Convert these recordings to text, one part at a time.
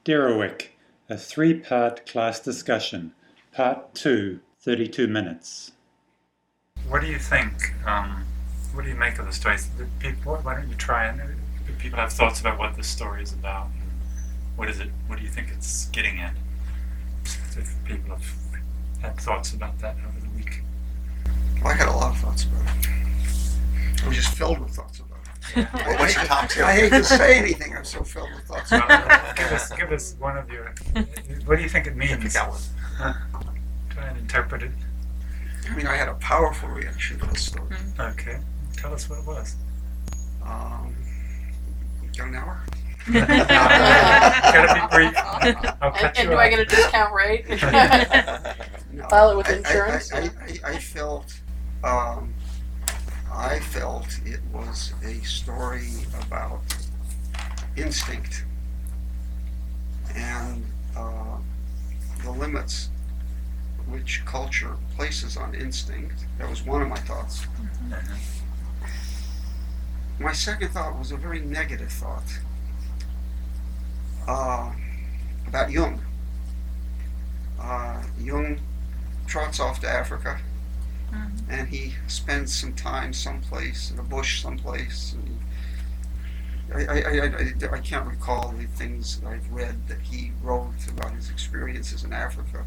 Derewick, a three-part class discussion. Part 2, 32 minutes. What do you think? What do you make of the stories? Why don't you try and do people have thoughts about what this story is about? And what is it? What do you think it's getting at? If people have had thoughts about that over the week. Well, I had a lot of thoughts about it. I was just filled with thoughts about it. Well, what's your top two? I hate to say anything. I'm so filled with thoughts about it. Give us one of your. What do you think it means? Pick out one. Try and interpret it. I mean, I had a powerful reaction to this story. Okay, tell us what it was. Got an hour? Gotta be brief. I'll cut And you do off. I get a discount rate? No. File it with insurance? I felt it was a story about instinct and the limits which culture places on instinct. That was one of my thoughts. My second thought was a very negative thought about Jung. Jung trots off to Africa, and he spends some time someplace in a bush someplace. And I can't recall the things that I've read that he wrote about his experiences in Africa.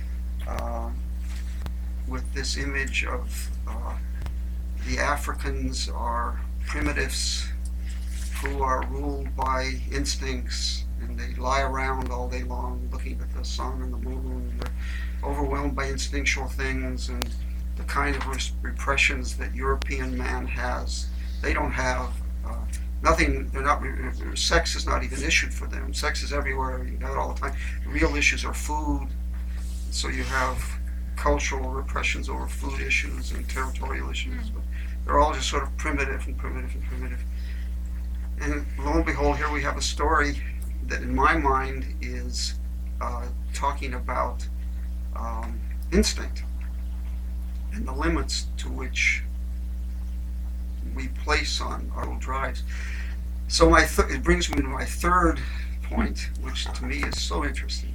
With this image of the Africans are primitives who are ruled by instincts, and they lie around all day long looking at the sun and the moon, and they're overwhelmed by instinctual things, and the kind of repressions that European man has, they don't have. Nothing, they're not, sex is not even issued for them. Sex is everywhere, you have it all the time. The real issues are food, so you have cultural repressions over food issues and territorial issues, but they're all just sort of primitive and primitive and primitive. And lo and behold, here we have a story that in my mind is talking about instinct and the limits to which we place on our little drives. So it brings me to my third point, which to me is so interesting.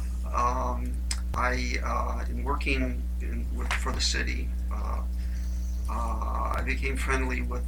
In working for the city, I became friendly with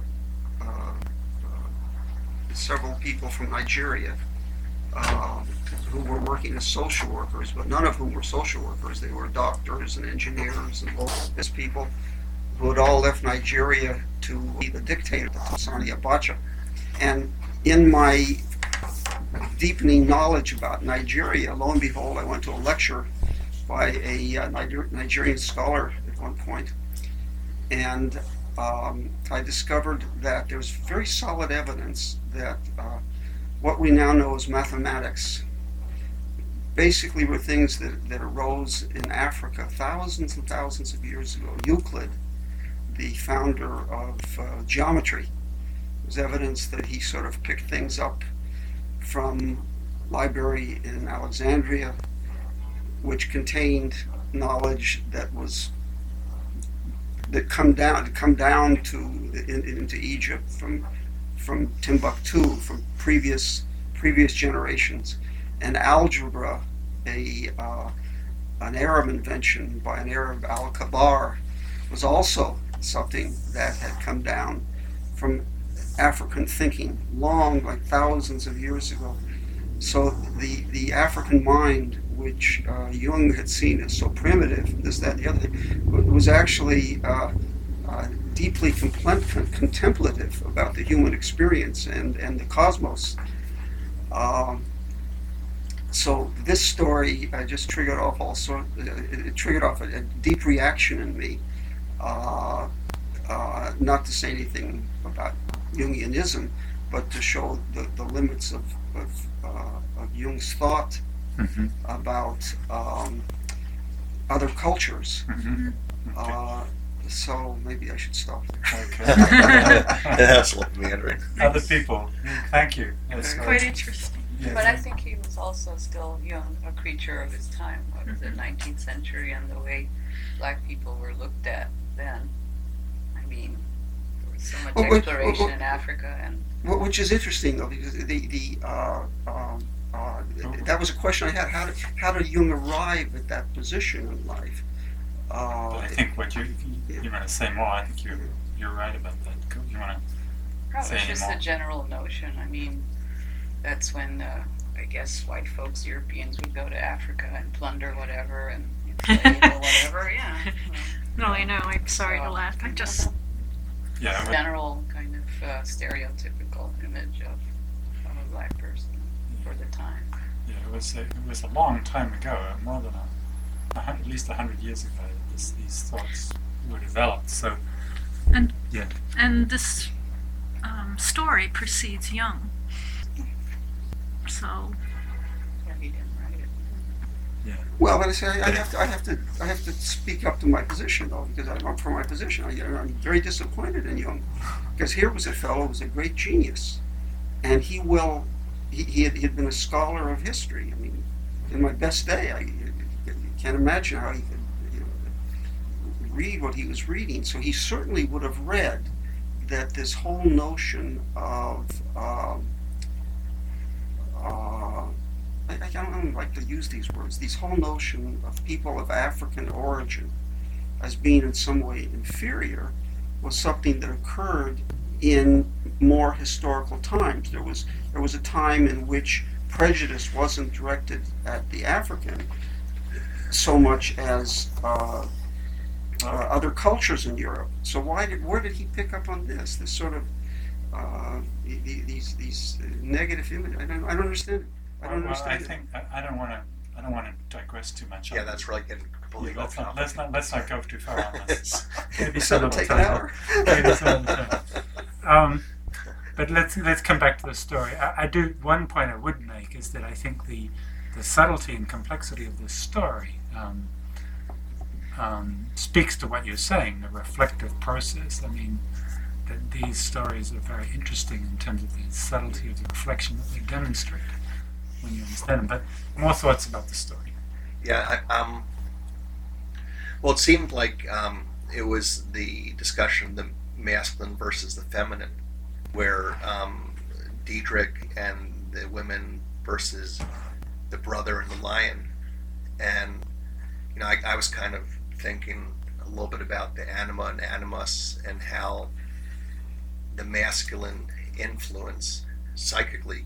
several people from Nigeria who were working as social workers, but none of whom were social workers. They were doctors and engineers and local business people who had all left Nigeria to be the dictator, Sani Abacha. And in my deepening knowledge about Nigeria, lo and behold, I went to a lecture by a Nigerian scholar at one point, and I discovered that there's very solid evidence that what we now know as mathematics basically were things that arose in Africa thousands and thousands of years ago. Euclid, the founder of geometry, there's evidence that he sort of picked things up from library in Alexandria, which contained knowledge that come down into Egypt from Timbuktu, from previous generations. And algebra, an Arab invention by an Arab, Al-Kabar, was also something that had come down from African thinking long, like thousands of years ago. So the African mind, which Jung had seen as so primitive, this, that, and the other thing, was actually deeply contemplative about the human experience and the cosmos. So this story just triggered off it triggered off a deep reaction in me. Not to say anything about Jungianism, but to show the limits of Jung's thought about other cultures. So maybe I should stop there. Okay. That's like meandering. Other people. Thank you. Yes, Quite interesting. yeah. But I think he was also still young, a creature of his time. What was it, 19th century, and the way black people were looked at then. I mean, there was so much exploration in Africa, and Which is interesting though, because that was a question I had. How did Jung arrive at that position in life? But I think what you want to say more. I think you're right about that. You want to Probably say it's any just more? a general notion. I mean, that's when I guess white folks, Europeans, would go to Africa and plunder whatever and enslave or whatever. Yeah. No, I know. I'm sorry to laugh. I just. Yeah. General kind of stereotypical image of a black person for the time. Yeah, it was a long time ago, more than at least 100 years ago, that these thoughts were developed. So, And this story precedes Jung. So. Yeah, he didn't write it. Well, but I say I have to speak up to my position though, because I'm up for my position. I'm very disappointed in Jung, because here was a fellow who was a great genius, and he had been a scholar of history. I mean, in my best day, I can't imagine how he could read what he was reading. So he certainly would have read that this whole notion of I don't like to use these words. This whole notion of people of African origin as being in some way inferior was something that occurred in more historical times. There was a time in which prejudice wasn't directed at the African so much as other cultures in Europe. So where did he pick up on this? This sort of these negative images. I don't understand it. I don't well, I understand. think I don't want to digress too much. Yeah, on that's it. really getting completely Let's off not topic. let's not go too far on this. Maybe So some it'll other take an time. hour. Maybe some other time. But let's come back to the story. I do one point I would make is that I think the subtlety and complexity of this story speaks to what you're saying, the reflective process. I mean, that these stories are very interesting in terms of the subtlety of the reflection that they demonstrate when you understand them. But more thoughts about the story. Yeah, well, it seemed like it was the discussion of the masculine versus the feminine, where Diedrich and the women versus the brother and the lion. And, I was kind of thinking a little bit about the anima and animus and how the masculine influence psychically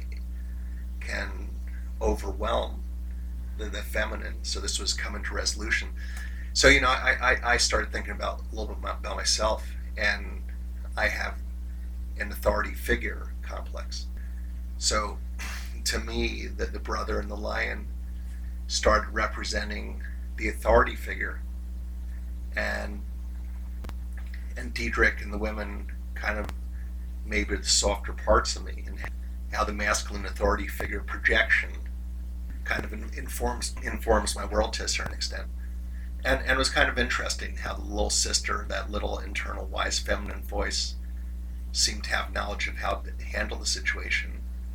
can overwhelm the feminine. So this was coming to resolution. So I started thinking about a little bit about myself, and I have an authority figure complex. So to me, the brother and the lion started representing the authority figure, and Diedrich and the women kind of maybe the softer parts of me, and how the masculine authority figure projection kind of informs my world to a certain extent. And it was kind of interesting how the little sister, that little internal wise feminine voice, seemed to have knowledge of how to handle the situation.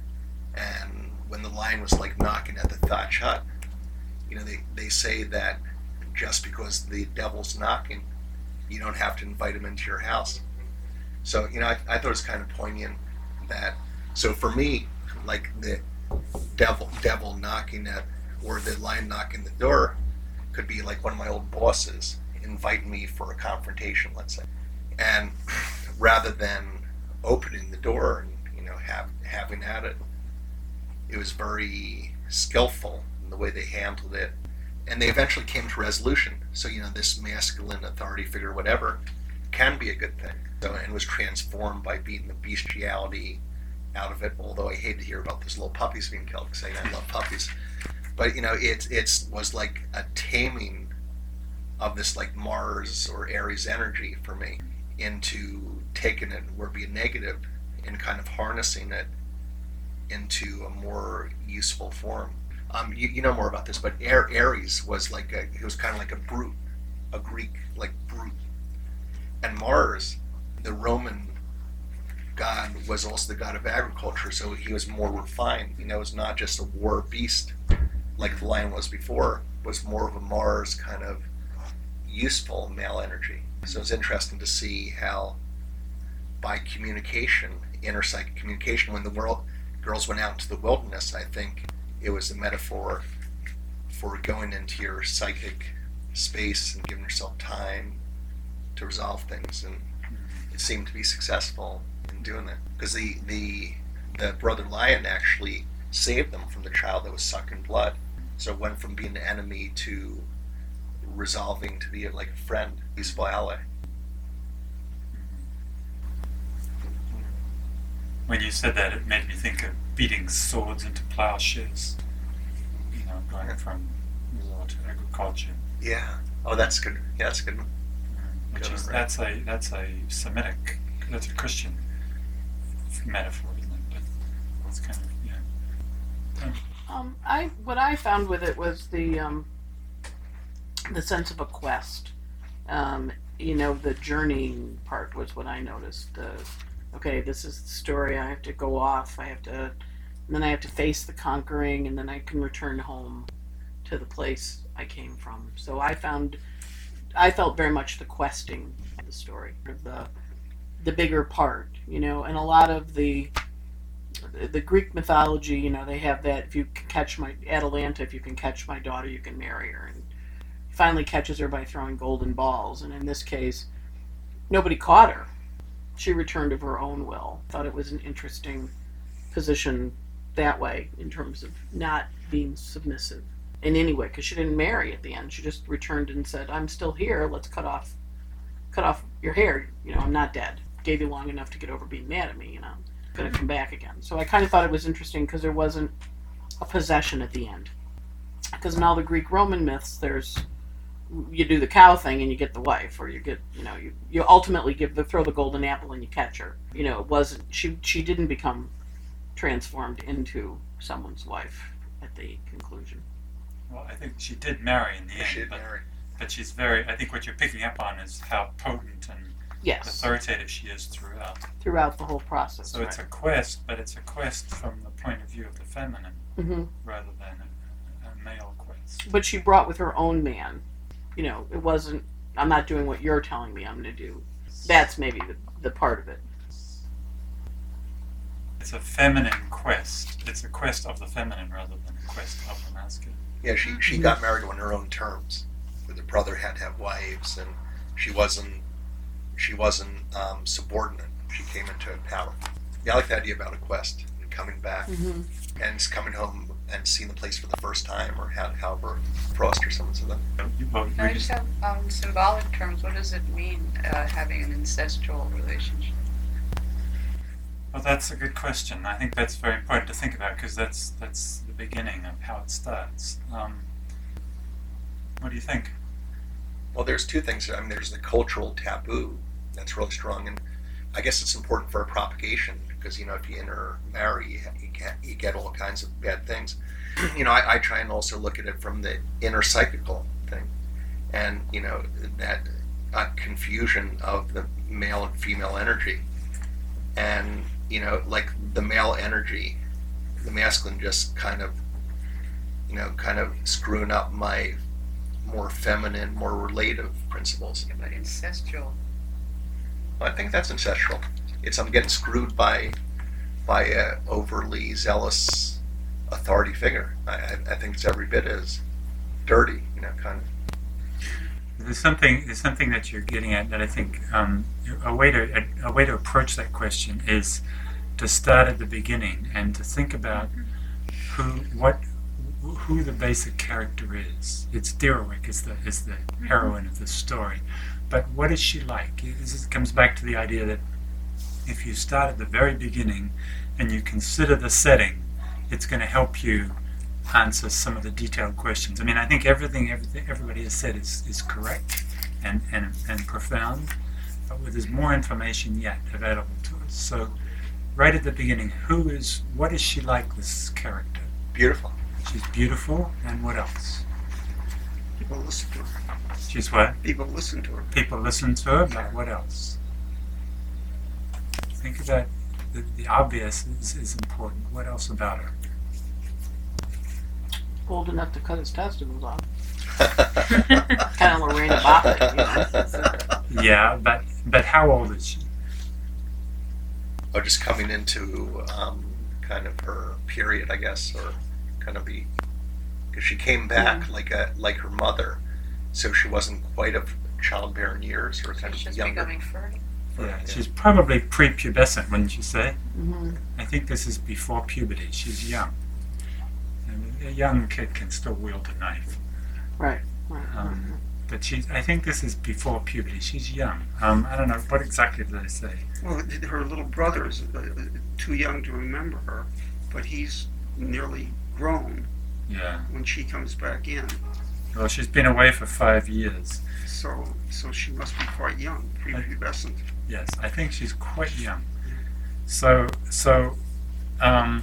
And when the lion was like knocking at the thatch hut, they say that just because the devil's knocking, you don't have to invite him into your house. So, I thought it was kind of poignant that, so for me, like the devil knocking at, or the lion knocking the door, could be like one of my old bosses inviting me for a confrontation, let's say. And rather than opening the door and, having at it, it was very skillful in the way they handled it. And they eventually came to resolution. So, this masculine authority figure, whatever, can be a good thing. So, and was transformed by beating the bestiality out of it. Although I hate to hear about those little puppies being killed, because I love puppies. But it was like a taming of this like Mars or Aries energy for me into taking it where it be a negative and kind of harnessing it into a more useful form. You know more about this, but Aries was he was kind of like a brute, a Greek like brute, and Mars, the Roman god, was also the god of agriculture, so he was more refined. It was not just a war beast like the lion was before, was more of a Mars kind of useful male energy. So it's interesting to see how by communication, interpsychic communication, when the girls went out into the wilderness, I think it was a metaphor for going into your psychic space and giving yourself time to resolve things, and it seemed to be successful in doing that, because the brother lion actually saved them from the child that was sucking blood. So it went from being an enemy to resolving to be like a friend, peaceful ally. When you said that, it made me think of beating swords into plowshares. You know, going from war to agriculture. Yeah. Oh, that's good. Yeah, that's a good one. Which is Right. that's a Semitic, that's a Christian metaphor, isn't it? But it's kind of What I found with it was the sense of a quest. The journeying part was what I noticed. Okay, this is the story. I have to go off. And then I have to face the conquering, and then I can return home to the place I came from. So I felt very much the questing of the story, of the bigger part, and a lot of the Greek mythology, they have that, if you can catch Atalanta, if you can catch my daughter, you can marry her. And he finally catches her by throwing golden balls. And in this case, nobody caught her. She returned of her own will. Thought it was an interesting position that way, in terms of not being submissive in any way, because she didn't marry at the end. She just returned and said, I'm still here, let's cut off your hair. I'm not dead. Gave you long enough to get over being mad at me, I'm going to come back again. So I kind of thought it was interesting because there wasn't a possession at the end. Because in all the Greek Roman myths, you do the cow thing and you get the wife, or you get, you ultimately throw the golden apple and you catch her. It wasn't, she didn't become transformed into someone's wife at the conclusion. well, I think she did marry in the end. She did marry. But she's very. I think what you're picking up on is how potent and Yes, authoritative she is throughout. throughout the whole process. So it's a quest, but it's a quest from the point of view of the feminine hmm rather than a male quest. But she brought with her own man. It wasn't, I'm not doing what you're telling me I'm going to do. That's maybe the part of it. It's a feminine quest. It's a quest of the feminine rather than a quest of the masculine. Yeah, she got married on her own terms. Where the brother had to have wives, and she wasn't subordinate. She came into power. Yeah, I like the idea about a quest and coming back hmm and coming home and seeing the place for the first time, or however Frost or someone said that. Well, I just have symbolic terms. What does it mean, having an incestual relationship? well, that's a good question. I think that's very important to think about because that's the beginning of how it starts. What do you think? Well, there's two things. I mean, there's the cultural taboo that's really strong, and I guess it's important for propagation because if you intermarry, you get all kinds of bad things. I try and also look at it from the inner psychical thing, and that confusion of the male and female energy, and like the male energy, the masculine just kind of screwing up my more feminine, more relative principles. Yeah, but incestual. I think that's ancestral. I'm getting screwed by a overly zealous authority figure. I think it's every bit as dirty, kind of. There's something that you're getting at that I think a way to approach that question is to start at the beginning and to think about who the basic character is. It's Dyrawick is the heroine of the story, but what is she like? It comes back to the idea that if you start at the very beginning and you consider the setting, it's going to help you answer some of the detailed questions. I mean, I think everything everybody has said is correct and profound, but there's more information yet available to us. So, right at the beginning, what is she like, this character? Beautiful. She's beautiful, and what else? People listen to her. She's what? People listen to her. People listen to her, but what else? Think about the obvious is important. What else about her? Old enough to cut his testicles off. Kind of Lorena Bobbitt, Yeah, but how old is she? Just coming into kind of her period, I guess, or kind of the, because she came back like her mother, so she wasn't quite of childbearing years, or kind of She's younger. becoming fertile. Yeah, she's probably prepubescent, wouldn't you say? Mm-hmm. I think this is before puberty. She's young. And a young kid can still wield a knife. Right. But I think this is before puberty. She's young. I don't know, what exactly did they say? Well, her little brother is too young to remember her, but he's nearly grown Yeah. when she comes back in. Well, she's been away for 5 years. So she must be quite young, prepubescent. Yes, I think she's quite young. So, um,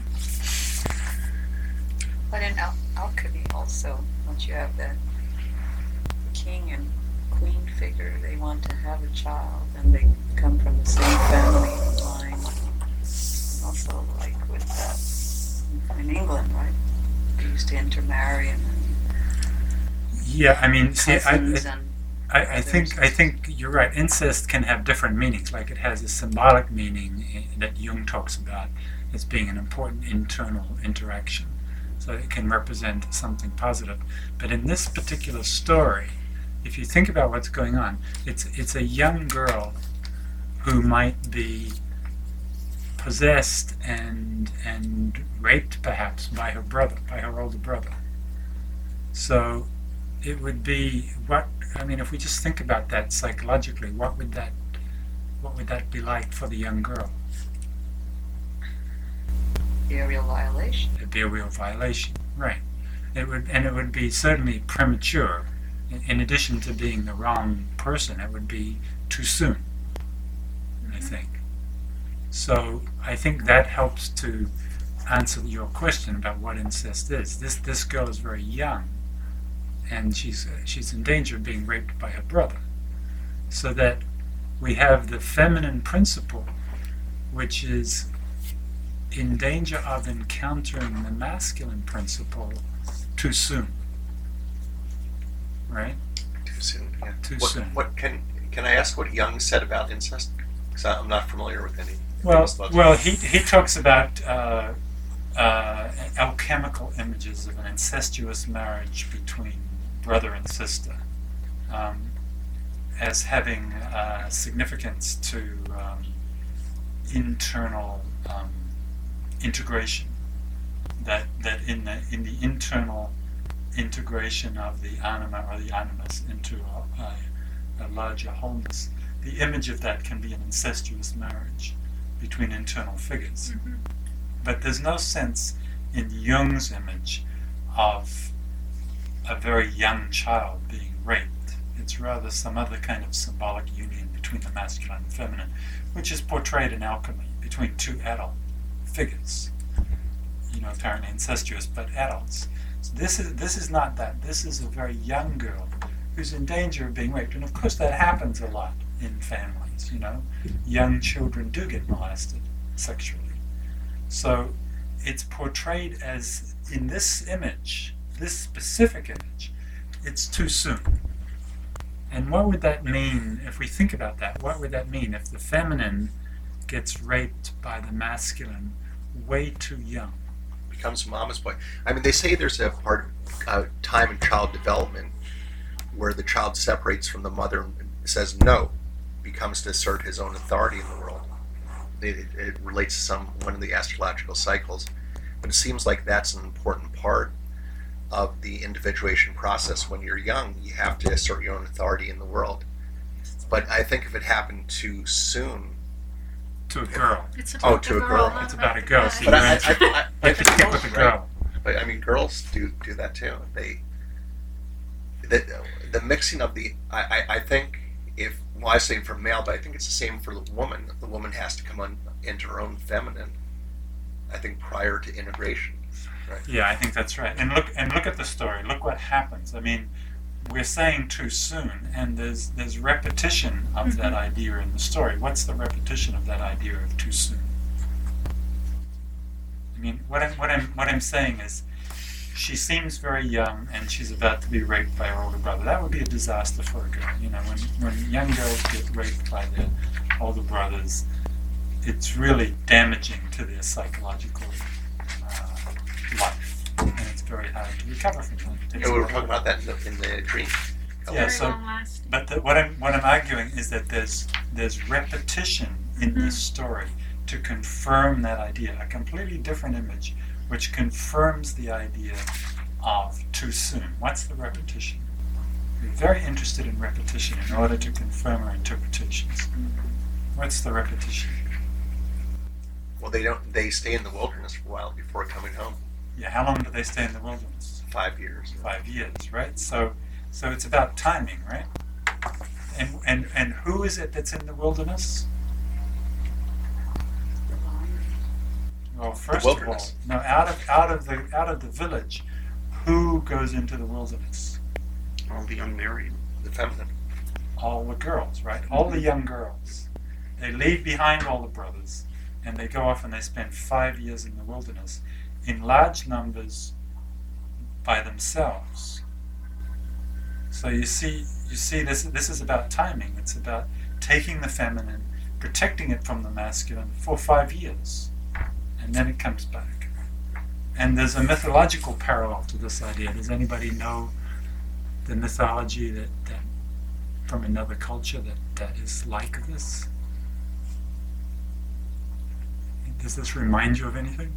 But in alchemy also, once you have that king and queen figure, they want to have a child, and they come from the same family line. Also, like with in England, right? They used to intermarry and yeah, I mean, see, cousins and I think you're right. Incest can have different meanings. Like it has a symbolic meaning that Jung talks about as being an important internal interaction. So it can represent something positive. But in this particular story, if you think about what's going on, it's a young girl who might be possessed and raped perhaps by her brother, by her older brother. So it would be if we just think about that psychologically, what would that be like for the young girl? be a real violation. It'd be a real violation, right? It would be certainly premature. In addition to being the wrong person, it would be too soon, I think. So I think that helps to answer your question about what incest is. This girl is very young, and she's in danger of being raped by her brother. So that we have the feminine principle, which is in danger of encountering the masculine principle too soon. Right? Too soon. Yeah. Too What, soon. What can I ask what Jung said about incest? Because I'm not familiar with any. Well, he talks about alchemical images of an incestuous marriage between brother and sister as having significance to internal integration. That in the internal integration of the anima or the animus into a larger wholeness, the image of that can be an incestuous marriage between internal figures. Mm-hmm. But there's no sense in Jung's image of a very young child being raped. It's rather some other kind of symbolic union between the masculine and feminine, which is portrayed in alchemy between two adult figures. Apparently incestuous, but adults. So this is not that. This is a very young girl who's in danger of being raped, and of course that happens a lot in families. Young children do get molested sexually. So it's portrayed as, in this image, this specific image, it's too soon. And what would that mean if we think about that? What would that mean if the feminine gets raped by the masculine way too young? Becomes mama's boy. I mean, they say there's a part time in child development where the child separates from the mother and says no, becomes to assert his own authority in the world. It relates to one of the astrological cycles, but it seems like that's an important part of the individuation process. When you're young, you have to assert your own authority in the world. But I think if it happened too soon, To a girl. It's Oh, about to the a girl. not It's about a girl. the So but guy. I stick with the right? girl. But I mean, girls do that too. The mixing of I think I say for male, but I think it's the same for the woman. The woman has to come into her own feminine, I think, prior to integration. Right? Yeah, I think that's right. And look at the story. Look what happens. I mean, we're saying too soon, and there's repetition of that idea in the story. What's the repetition of that idea of too soon? I mean, what I'm saying is, she seems very young, and she's about to be raped by her older brother. That would be a disaster for a girl. When young girls get raped by their older brothers, it's really damaging to their psychological life, and it's very hard to recover from that. We were talking about that in the dream. Yeah, Very so long lasting. but what I'm arguing is that there's repetition in this story to confirm that idea, a completely different image, which confirms the idea of too soon. What's the repetition? We're very interested in repetition in order to confirm our interpretations. What's the repetition? Well, they stay in the wilderness for a while before coming home. Yeah, how long do they stay in the wilderness? 5 years. 5 years, right? So it's about timing, right? And who is it that's in the wilderness? Well, first of all, wilderness. no, out of the village, who goes into the wilderness? All the unmarried. The feminine. All the girls, right? All the young girls. They leave behind all the brothers, and they go off and they spend 5 years in the wilderness, in large numbers, by themselves. So you see, this is about timing. It's about taking the feminine, protecting it from the masculine for 5 years, and then it comes back. And there's a mythological parallel to this idea. Does anybody know the mythology that from another culture that is like this? Does this remind you of anything?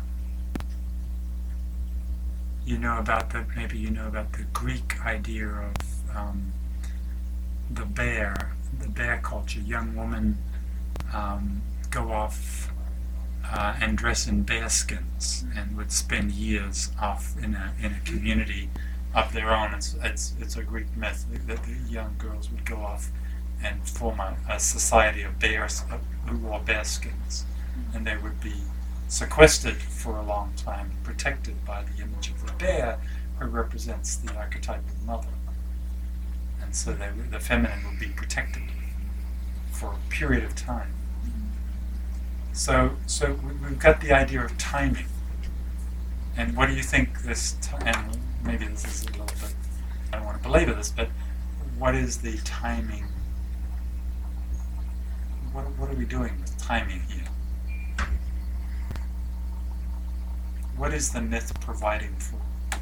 Maybe you know about the Greek idea of the bear culture. Young women go off and dress in bear skins and would spend years off in a community of their own. It's a Greek myth that the young girls would go off and form a society of bears who wore bear skins, and they would be sequestered for a long time, protected by the image of the bear, who represents the archetypal mother. And so the feminine would be protected for a period of time. So we've got the idea of timing. And what do you think and maybe this is a little bit, I don't want to belabor this, but what is the timing? What are we doing with timing here? What is the myth providing for?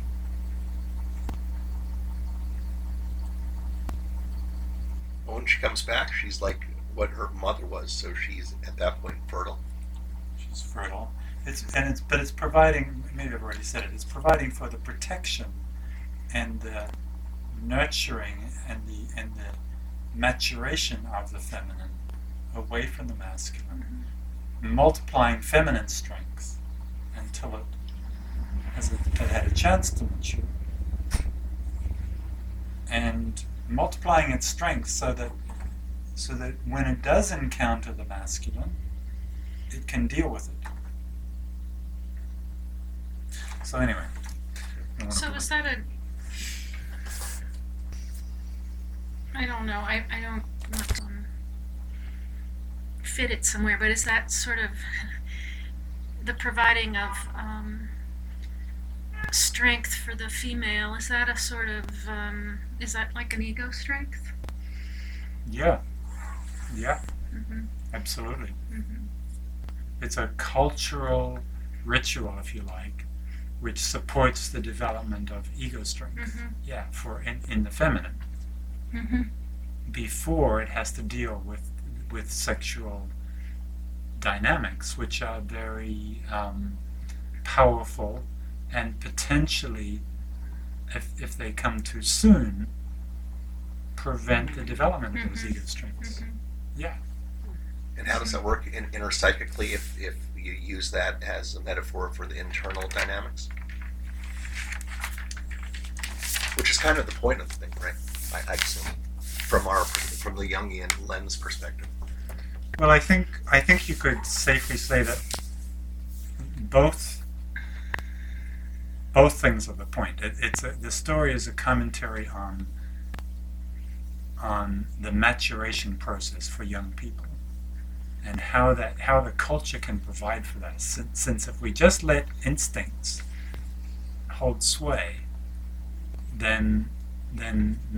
Well, when she comes back, she's like what her mother was, so she's at that point fertile. She's fertile. But it's providing. Maybe I've already said it. It's providing for the protection and the nurturing and the maturation of the feminine away from the masculine, multiplying feminine strength until it had a chance to mature, and multiplying its strength so that when it does encounter the masculine, it can deal with it. So anyway. So is that I don't know, I don't want to fit it somewhere, but is that sort of the providing of strength for the female, is that a sort of, is that like an ego strength? Yeah, Mm-hmm. absolutely. Mm-hmm. It's a cultural ritual, if you like, which supports the development of ego strength. Mm-hmm. Yeah, in the feminine, Mm-hmm. before it has to deal with sexual dynamics, which are very powerful and potentially, if they come too soon, prevent the development of those ego strengths. Mm-hmm. Yeah. And how does that work interpsychically if you use that as a metaphor for the internal dynamics? Which is kind of the point of the thing, right? I assume, from the Jungian lens perspective. Well, I think you could safely say that both things are the point. The story is a commentary on the maturation process for young people, and how the culture can provide for that. Since if we just let instincts hold sway, then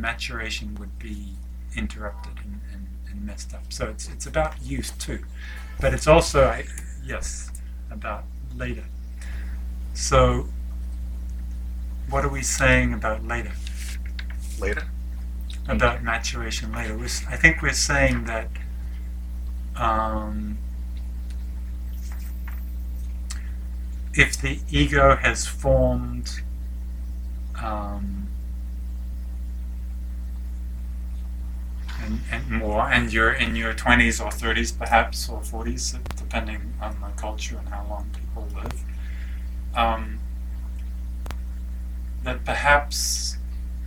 maturation would be interrupted and messed up. So it's about youth too. but it's also, yes, about later. So, what are we saying about later? Later? About maturation later? I think we're saying that if the ego has formed and more, and you're in your 20s or 30s perhaps, or 40s, depending on the culture and how long people live, that perhaps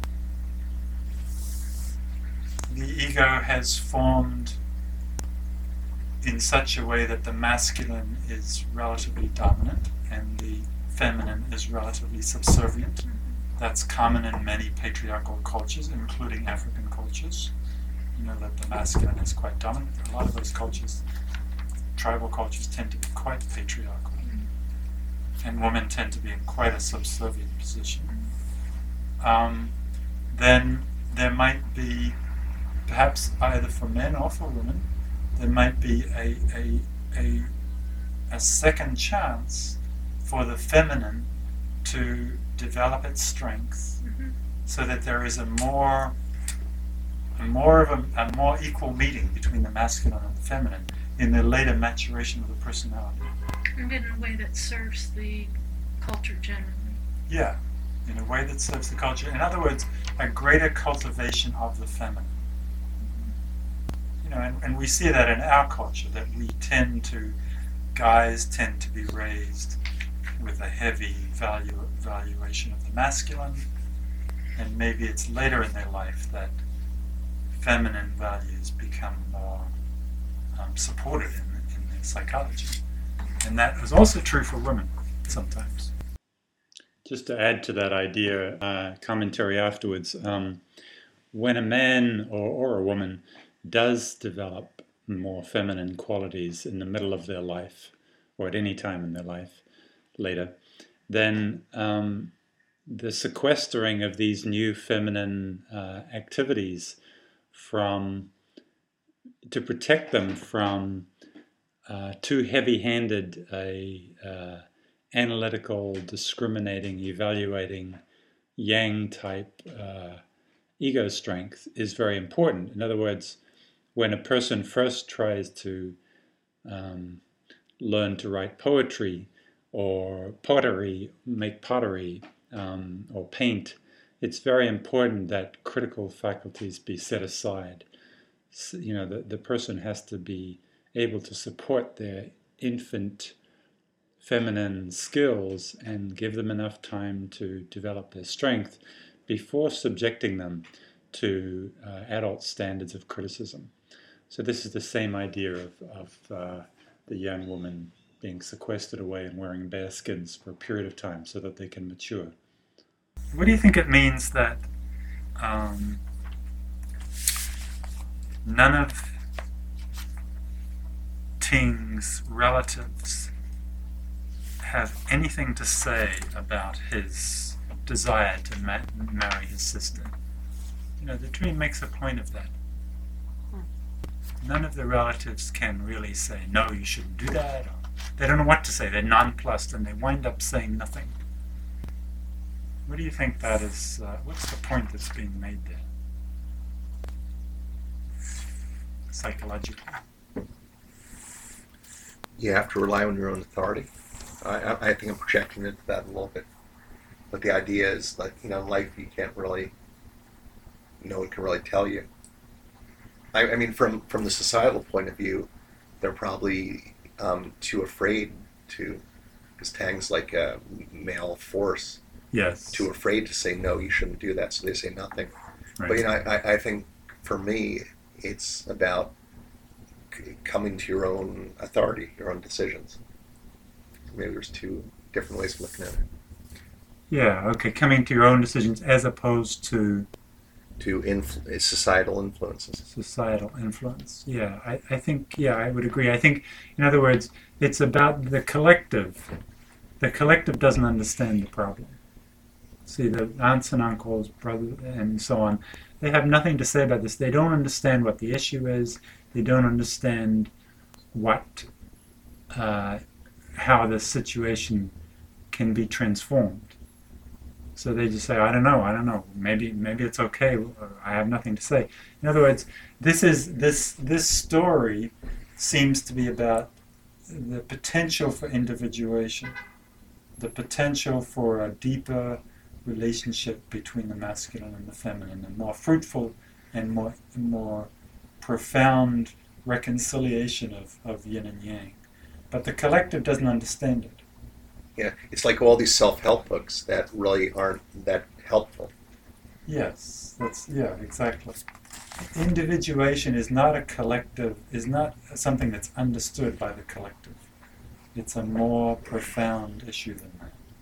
the ego has formed in such a way that the masculine is relatively dominant and the feminine is relatively subservient. That's common in many patriarchal cultures, including African cultures. You know that the masculine is quite dominant. A lot of those cultures, tribal cultures, tend to be quite patriarchal. And women tend to be in quite a subservient position. Then there might be, perhaps either for men or for women, there might be a second chance for the feminine to develop its strength, so that there is a more equal meeting between the masculine and the feminine in the later maturation of the personality. And in a way that serves the culture generally. Yeah, in a way that serves the culture. In other words, a greater cultivation of the feminine. You know, and we see that in our culture, that guys tend to be raised with a heavy valuation of the masculine, and maybe it's later in their life that feminine values become more supported in their psychology. And that is also true for women sometimes. Just to add to that idea, commentary afterwards, when a man or a woman does develop more feminine qualities in the middle of their life, or at any time in their life later, then the sequestering of these new feminine activities to protect them from too heavy-handed analytical, discriminating, evaluating, yang-type ego strength is very important. In other words, when a person first tries to learn to write poetry or pottery, make pottery or paint, it's very important that critical faculties be set aside. So, you know, the person has to be able to support their infant feminine skills and give them enough time to develop their strength before subjecting them to adult standards of criticism. So this is the same idea of the young woman being sequestered away and wearing bearskins for a period of time so that they can mature. What do you think it means that none of Ting's relatives have anything to say about his desire to marry his sister? You know, the dream makes a point of that. None of the relatives can really say, no, you shouldn't do that. Or they don't know what to say. They're nonplussed and they wind up saying nothing. What do you think that is? What's the point that's being made there? Psychologically. You have to rely on your own authority. I think I'm projecting into that a little bit. But the idea is that, you know, in life you can't really, no one can really tell you. I mean, from the societal point of view, they're probably too afraid to, because Tang's like a male force. Yes. Too afraid to say, no, you shouldn't do that, so they say nothing. Right. But, you know, I think for me, it's about coming to your own authority, your own decisions. Maybe there's two different ways of looking at it. Yeah, okay, coming to your own decisions as opposed to societal influences. Societal influence. Yeah, I think, yeah, I would agree. I think, in other words, it's about the collective. The collective doesn't understand the problem. See, the aunts and uncles, brothers, and so on, they have nothing to say about this. They don't understand what the issue is. They don't understand what how the situation can be transformed. So they just say, I don't know, maybe it's okay, I have nothing to say. In other words, this story seems to be about the potential for individuation, the potential for a deeper relationship between the masculine and the feminine, a more fruitful and more profound reconciliation of yin and yang. But the collective doesn't understand it. Yeah, it's like all these self-help books that really aren't that helpful. Yes, exactly. Individuation is not a collective, is not something that's understood by the collective. It's a more profound issue than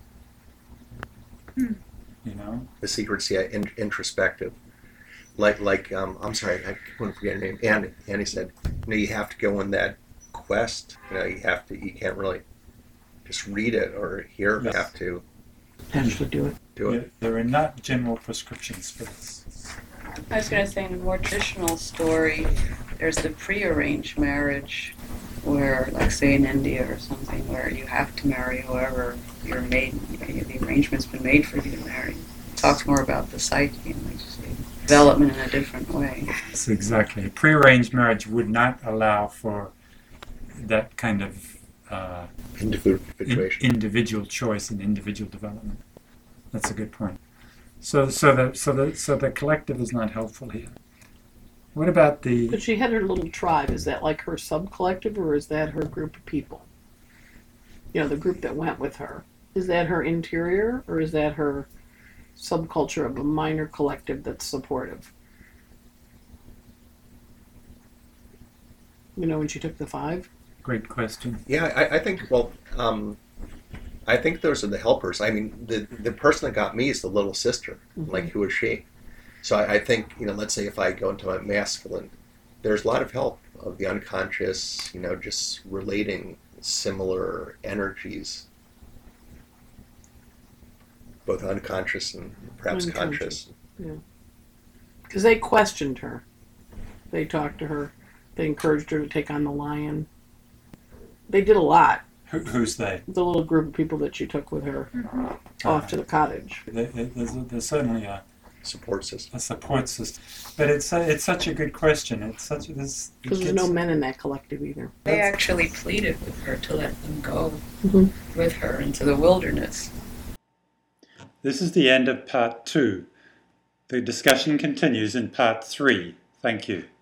that. You know? The secret's introspective. Like I'm sorry, I couldn't forget her name. Annie said, you have to go on that quest. You can't really just read it or hear. Yes. You have to Actually do it. There are not general prescriptions for this. I was going to say, in a more traditional story, there's the pre-arranged marriage where, like say in India or something, where you have to marry whoever you're made, the arrangement's been made for you to marry. It talks more about the psyche and like just development in a different way. Yes, exactly. Prearranged marriage would not allow for that kind of individual choice and individual development. That's a good point. So the collective is not helpful here. What about the? But she had her little tribe. Is that like her sub-collective, or is that her group of people? The group that went with her. Is that her interior, or is that her subculture of a minor collective that's supportive? When she took the 5? Great question. Yeah, I think. Well, I think those are the helpers. I mean, the person that got me is the little sister. Mm-hmm. Like, who is she? So I think, let's say if I go into my masculine, there's a lot of help of the unconscious. Just relating similar energies, both unconscious and perhaps conscious. Yeah. Because they questioned her. They talked to her. They encouraged her to take on the lion. They did a lot. Who's they? The little group of people that she took with her off to the cottage. There's certainly a support system. A support system, but it's such a good question. It's such this because there's no men in that collective either. They actually pleaded with her to let them go with her into the wilderness. This is the end of part 2. The discussion continues in part 3. Thank you.